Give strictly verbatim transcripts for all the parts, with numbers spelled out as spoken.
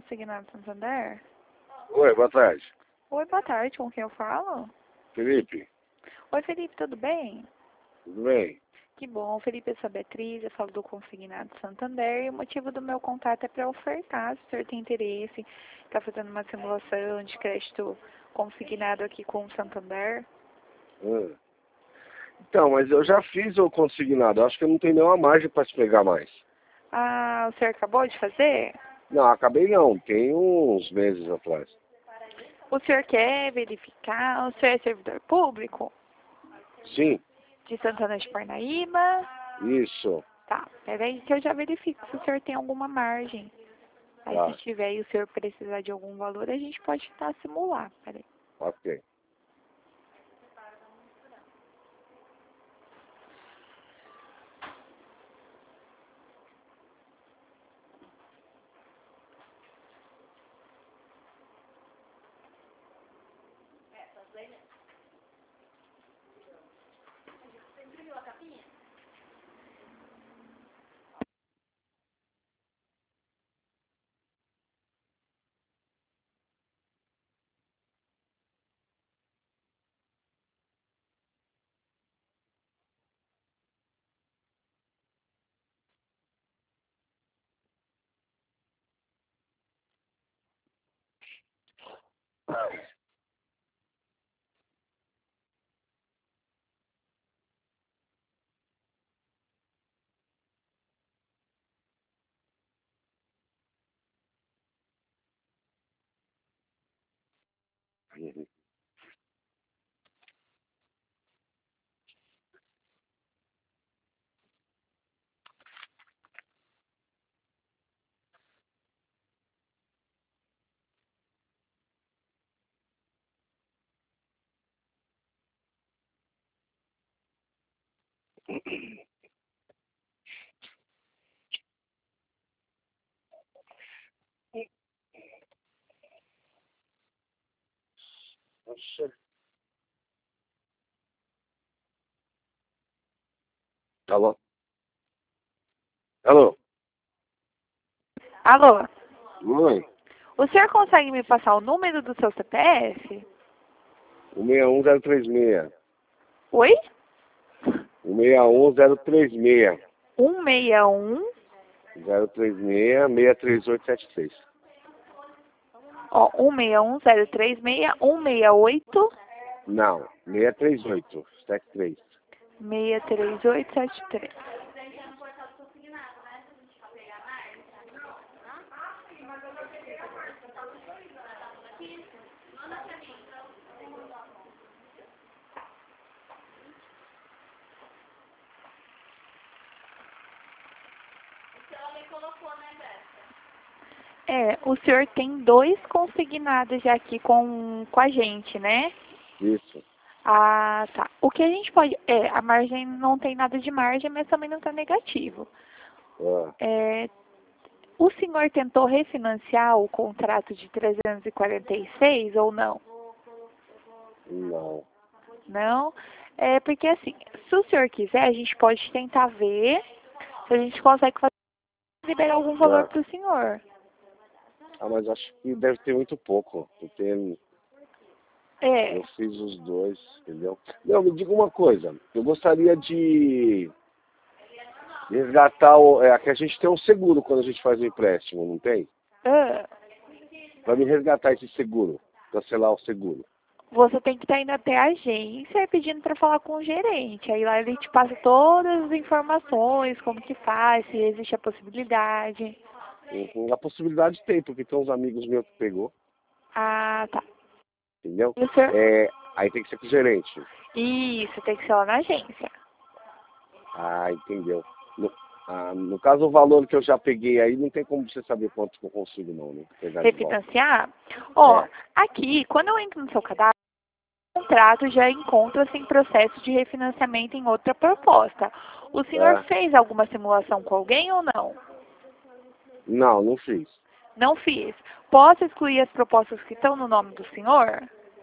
Consignado Santander? Oi, boa tarde. Oi, boa tarde, com quem eu falo? Felipe, Oi, Felipe, tudo bem? tudo bem? Que bom, Felipe, eu sou a Beatriz, eu falo do Consignado Santander e o motivo do meu contato é para ofertar, se o senhor tem interesse, está fazendo uma simulação de crédito consignado aqui com o Santander. Hum. Então, mas eu já fiz o consignado, eu acho que eu não tenho nenhuma margem para te pegar mais. Ah, o senhor acabou de fazer? Não, acabei não, tem uns meses atrás. O senhor quer verificar? O senhor é servidor público Sim, de Santana de Parnaíba? isso, Tá, peraí que eu já verifico se o senhor tem alguma margem. Aí se tá, tiver e o senhor precisar de algum valor, a gente pode tentar simular. Peraí. ok. Uhum. Nossa. Alô? Alô? Alô, Oi, o senhor consegue me passar o número do seu C P F? o seis um zero três seis. Oi? O seis um zero três seis. um seis um, zero três seis, seis três oito sete seis. ó, um seis um zero três seis um seis oito Não, seis três oito sete três. seis três oito sete três. É, o senhor tem dois consignados já aqui com, com a gente, né? Isso. Ah, tá. O que a gente pode... É, a margem não tem nada de margem, mas também não está negativo. Ah, É, o senhor tentou refinanciar o contrato de trezentos e quarenta e seis ou não? não. Não? É porque assim, se o senhor quiser, a gente pode tentar ver se a gente consegue fazer, liberar algum valor Ah, para o senhor. ah, mas acho que deve ter muito pouco. Porque É. eu fiz os dois, entendeu? Não, me diga uma coisa. Eu gostaria de resgatar o. É, que a gente tem um seguro quando a gente faz o empréstimo, não tem? Ah, Para me resgatar esse seguro. Cancelar o seguro. você tem que estar indo até a agência pedindo para falar com o gerente. Aí lá ele te passa todas as informações, como que faz, se existe a possibilidade. Uhum. A possibilidade tem, porque tem uns amigos meus que pegou, Ah, tá. entendeu? E o senhor? É, aí tem que ser com o gerente. Isso, tem que ser lá na agência. Ah, entendeu. No, ah, no caso, o valor que eu já peguei aí, não tem como você saber quanto que eu consigo não, né? Pegar de volta. Refinanciar? Ó, É. aqui, quando eu entro no seu cadastro, o contrato já encontra-se em processo de refinanciamento em outra proposta. O senhor É. fez alguma simulação com alguém ou não? Não, não fiz. Não fiz. Posso excluir as propostas que estão no nome do senhor?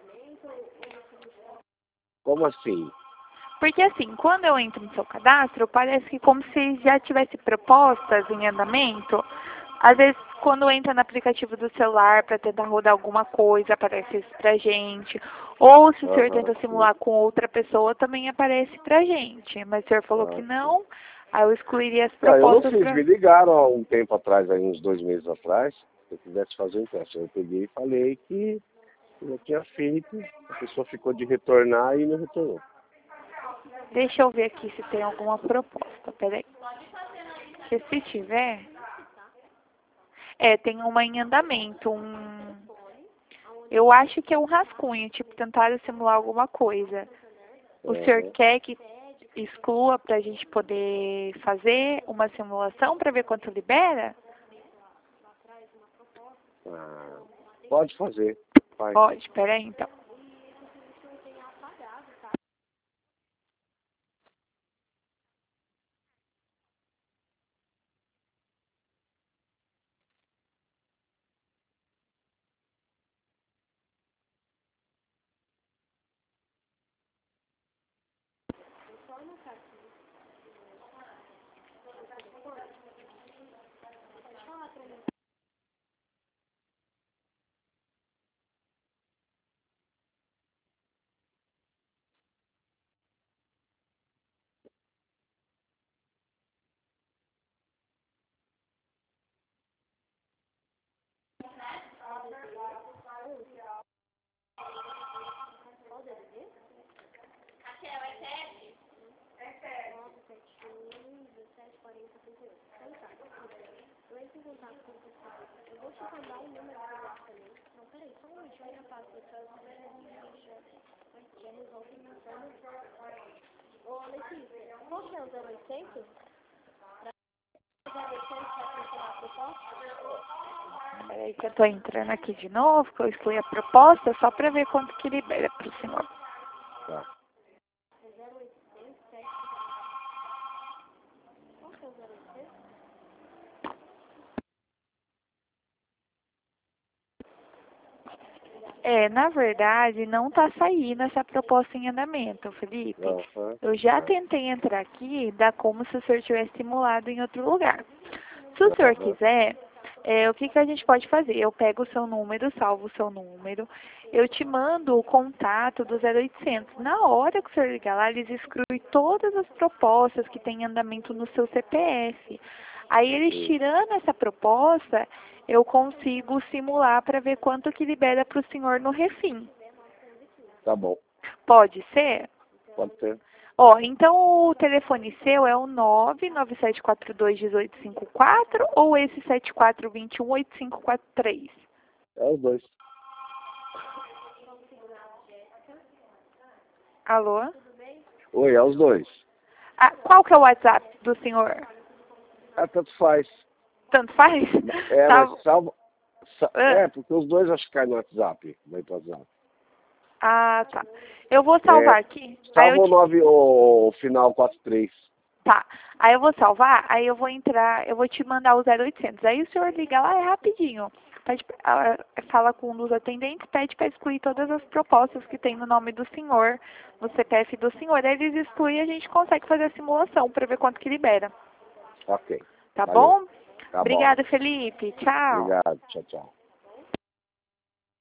Como assim? Porque assim, quando eu entro no seu cadastro, parece que como se já tivesse propostas em andamento Às vezes, quando entra no aplicativo do celular para tentar rodar alguma coisa, aparece isso pra gente. Ou se o senhor Aham, tenta sim. simular com outra pessoa, também aparece pra gente. Mas o senhor falou que Ah, sim. não, aí eu excluiria as Não, eu não propostas fiz, pra... me ligaram há um tempo atrás, aí uns dois meses atrás, se eu quisesse fazer um empréstimo. Eu peguei e falei que eu tinha feito, a pessoa ficou de retornar e não retornou. Deixa eu ver aqui se tem alguma proposta, peraí. Porque se tiver... É, tem uma em andamento, um... Eu acho que é um rascunho, tipo, tentaram simular alguma coisa. O senhor Aham. quer que exclua para a gente poder fazer uma simulação para ver quanto libera? Ah, pode fazer, faz. Pode, espera aí então. Peraí que eu tô entrando aqui de novo, que eu excluí a proposta, só para ver quanto que libera para o senhor. Tá. É, na verdade, não está saindo essa proposta em andamento, Felipe. Aham. Eu já tentei entrar aqui, dá como se o senhor tivesse simulado em outro lugar. Se o senhor Aham. quiser, é, o que, que a gente pode fazer? Eu pego o seu número, salvo o seu número, eu te mando o contato do zero oitocentos. Na hora que o senhor ligar lá, eles excluem todas as propostas que têm andamento no seu C P F. Aí eles Sim. tirando essa proposta, eu consigo simular para ver quanto que libera para o senhor no refim. Tá bom. Pode ser? Pode ser. Ó, então o telefone seu é o nove nove sete quatro dois um oito cinco quatro ou esse sete quatro dois um oito cinco quatro três? É os dois. Alô? Oi, é os dois. Ah, qual que é o WhatsApp do senhor? Ah, tanto faz. Tanto faz? É, Tá. mas salva. sa- Ah, É, porque os dois acho que caem no WhatsApp. Vai pro WhatsApp. ah, tá. Eu vou salvar É, aqui. Aí eu salva o te... nove, o final quatro três. Tá. Aí eu vou salvar, aí eu vou entrar, eu vou te mandar o zero oitocentos. Aí o senhor liga lá, é rapidinho. Pede, ah, fala com um dos atendentes, pede para excluir todas as propostas que tem no nome do senhor, no C P F do senhor. Aí eles excluem e a gente consegue fazer a simulação para ver quanto que libera. Ok. Tá Valeu. bom? Tá bom. Obrigada, Felipe. Tchau. Obrigado. Tchau, tchau.